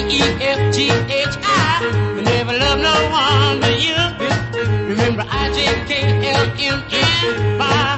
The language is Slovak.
Efghi. We never loved no one but you. Remember I-J-K-L-M-N.